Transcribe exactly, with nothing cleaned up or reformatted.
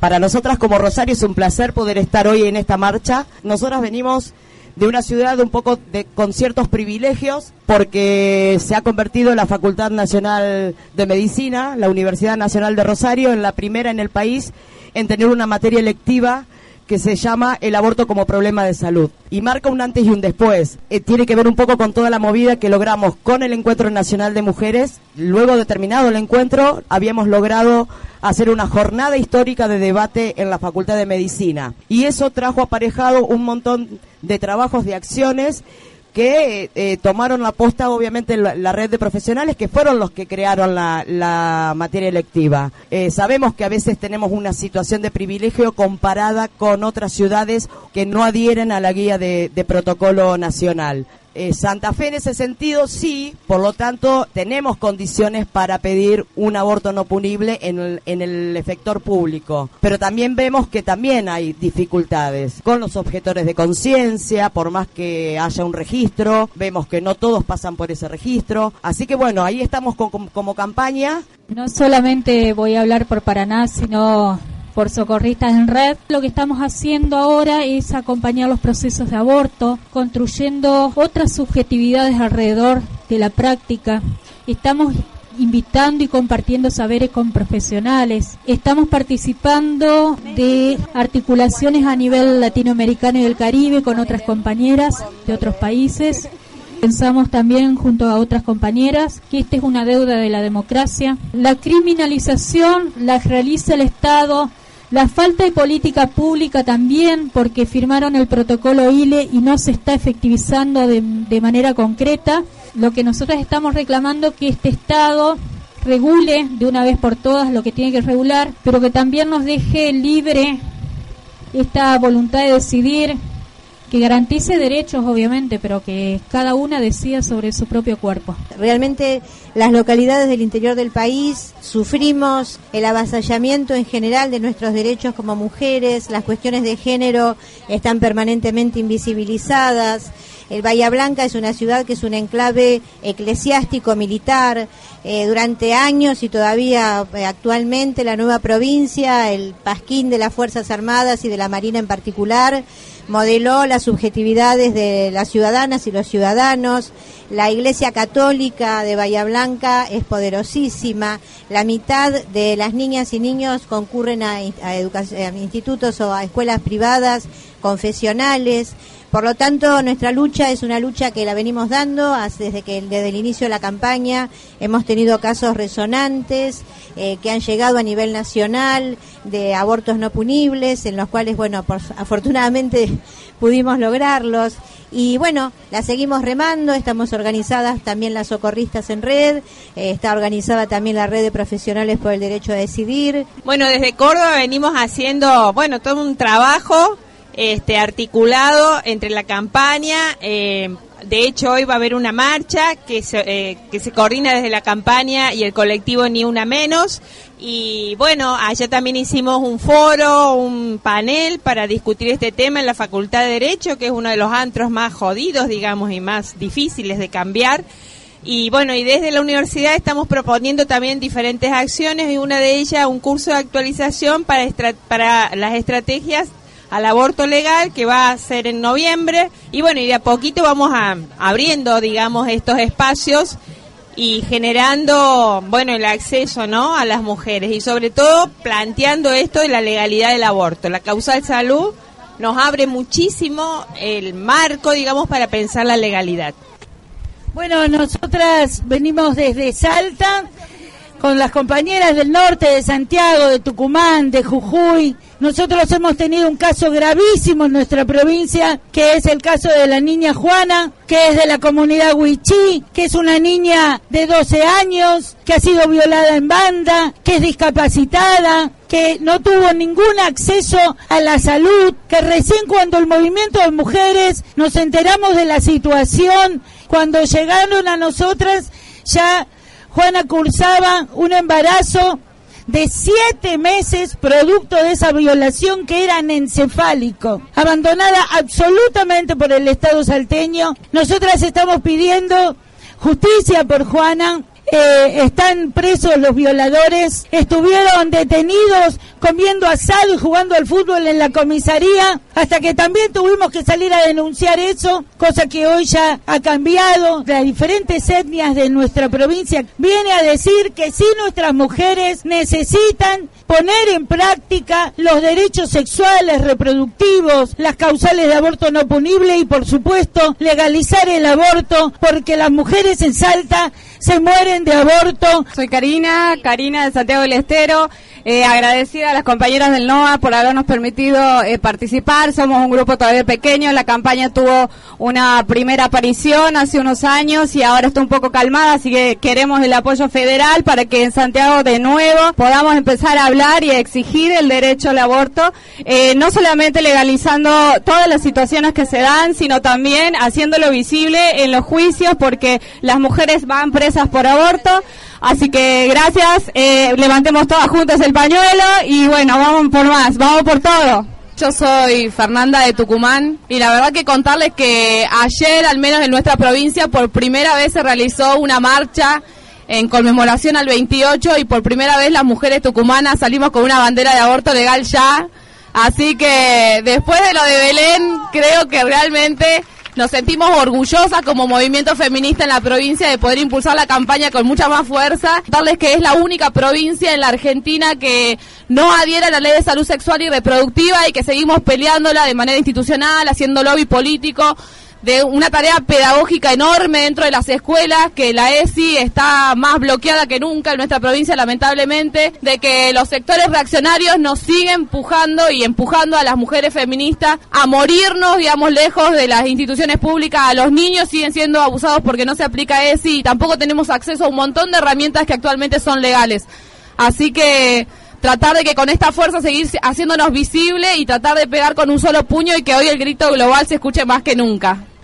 Para nosotras como Rosario es un placer poder estar hoy en esta marcha. Nosotras venimos de una ciudad un poco de, con ciertos privilegios, porque se ha convertido la Facultad Nacional de Medicina, la Universidad Nacional de Rosario, en la primera en el país en tener una materia electiva que se llama el aborto como problema de salud, y marca un antes y un después. Eh, tiene que ver un poco con toda la movida que logramos con el Encuentro Nacional de Mujeres. Luego de terminado el encuentro, habíamos logrado hacer una jornada histórica de debate en la Facultad de Medicina, y eso trajo aparejado un montón de trabajos, de acciones que eh, tomaron la posta, obviamente, la, la red de profesionales, que fueron los que crearon la, la materia electiva. Eh, sabemos que a veces tenemos una situación de privilegio comparada con otras ciudades que no adhieren a la guía de, de protocolo nacional. Eh, Santa Fe en ese sentido sí, por lo tanto tenemos condiciones para pedir un aborto no punible en el, en el efector público, pero también vemos que también hay dificultades con los objetores de conciencia, por más que haya un registro, vemos que no todos pasan por ese registro, así que bueno, ahí estamos con, como, como campaña. No solamente voy a hablar por Paraná, sino por Socorristas en Red. Lo que estamos haciendo ahora es acompañar los procesos de aborto, construyendo otras subjetividades alrededor de la práctica. Estamos invitando y compartiendo saberes con profesionales. Estamos participando de articulaciones a nivel latinoamericano y del Caribe con otras compañeras de otros países. Pensamos también, junto a otras compañeras, que esta es una deuda de la democracia. La criminalización la realiza el Estado. La falta de política pública también, porque firmaron el protocolo I L E y no se está efectivizando de, de manera concreta. Lo que nosotros estamos reclamando es que este Estado regule de una vez por todas lo que tiene que regular, pero que también nos deje libre esta voluntad de decidir, que garantice derechos, obviamente, pero que cada una decida sobre su propio cuerpo. Realmente las localidades del interior del país sufrimos el avasallamiento en general de nuestros derechos como mujeres, las cuestiones de género están permanentemente invisibilizadas. El Bahía Blanca es una ciudad que es un enclave eclesiástico militar eh, durante años y todavía eh, actualmente la nueva provincia, el pasquín de las Fuerzas Armadas y de la Marina en particular, modeló las subjetividades de las ciudadanas y los ciudadanos. La Iglesia Católica de Bahía Blanca es poderosísima. La mitad de las niñas y niños concurren a, a, educa- a institutos o a escuelas privadas, confesionales. Por lo tanto, nuestra lucha es una lucha que la venimos dando desde que desde el inicio de la campaña. Hemos tenido casos resonantes eh, que han llegado a nivel nacional de abortos no punibles, en los cuales, bueno, por, afortunadamente pudimos lograrlos. Y bueno, la seguimos remando, estamos organizadas también las Socorristas en Red, eh, está organizada también la Red de Profesionales por el Derecho a Decidir. Bueno, desde Córdoba venimos haciendo, bueno, todo un trabajo Este, articulado entre la campaña. Eh, de hecho, hoy va a haber una marcha que se, eh, que se coordina desde la campaña y el colectivo Ni Una Menos. Y bueno, allá también hicimos un foro, un panel para discutir este tema en la Facultad de Derecho, que es uno de los antros más jodidos, digamos, y más difíciles de cambiar. Y bueno, y desde la universidad estamos proponiendo también diferentes acciones, y una de ellas un curso de actualización para, estra- para las estrategias al aborto legal, que va a ser en noviembre, y bueno, y de a poquito vamos a, abriendo, digamos, estos espacios y generando, bueno, el acceso, ¿no?, a las mujeres, y sobre todo planteando esto de la legalidad del aborto. La causal salud nos abre muchísimo el marco, digamos, para pensar la legalidad. Bueno, nosotras venimos desde Salta con las compañeras del norte, de Santiago, de Tucumán, de Jujuy. Nosotros hemos tenido un caso gravísimo en nuestra provincia, que es el caso de la niña Juana, que es de la comunidad Huichí, que es una niña de doce años, que ha sido violada en banda, que es discapacitada, que no tuvo ningún acceso a la salud, que recién cuando el movimiento de mujeres nos enteramos de la situación, cuando llegaron a nosotras, ya Juana cursaba un embarazo de siete meses producto de esa violación, que era anencefálico, abandonada absolutamente por el Estado salteño. Nosotras estamos pidiendo justicia por Juana. eh, están presos los violadores, estuvieron detenidos comiendo asado y jugando al fútbol en la comisaría, hasta que también tuvimos que salir a denunciar eso, cosa que hoy ya ha cambiado. Las diferentes etnias de nuestra provincia viene a decir que sí, nuestras mujeres necesitan poner en práctica los derechos sexuales, reproductivos, las causales de aborto no punible y, por supuesto, legalizar el aborto, porque las mujeres en Salta se mueren de aborto. Soy Karina, Karina de Santiago del Estero, eh, agradecida a las compañeras del NOA por habernos permitido eh, participar. Somos un grupo todavía pequeño, la campaña tuvo una primera aparición hace unos años y ahora está un poco calmada, así que queremos el apoyo federal para que en Santiago de nuevo podamos empezar a hablar y a exigir el derecho al aborto, eh, no solamente legalizando todas las situaciones que se dan, sino también haciéndolo visible en los juicios, porque las mujeres van presas por aborto. Así que gracias, eh, levantemos todas juntas el pañuelo y bueno, vamos por más, vamos por todo. Yo soy Fernanda de Tucumán y la verdad que contarles que ayer, al menos en nuestra provincia, por primera vez se realizó una marcha en conmemoración al veintiocho y por primera vez las mujeres tucumanas salimos con una bandera de aborto legal ya. Así que después de lo de Belén, creo que realmente nos sentimos orgullosas como movimiento feminista en la provincia de poder impulsar la campaña con mucha más fuerza. Darles que es la única provincia en la Argentina que no adhiere a la ley de salud sexual y reproductiva y que seguimos peleándola de manera institucional, haciendo lobby político, de una tarea pedagógica enorme dentro de las escuelas, que la E S I está más bloqueada que nunca en nuestra provincia, lamentablemente, de que los sectores reaccionarios nos siguen empujando y empujando a las mujeres feministas a morirnos, digamos, lejos de las instituciones públicas. A los niños siguen siendo abusados porque no se aplica E S I y tampoco tenemos acceso a un montón de herramientas que actualmente son legales. Así que tratar de que con esta fuerza seguir haciéndonos visible y tratar de pegar con un solo puño y que hoy el grito global se escuche más que nunca.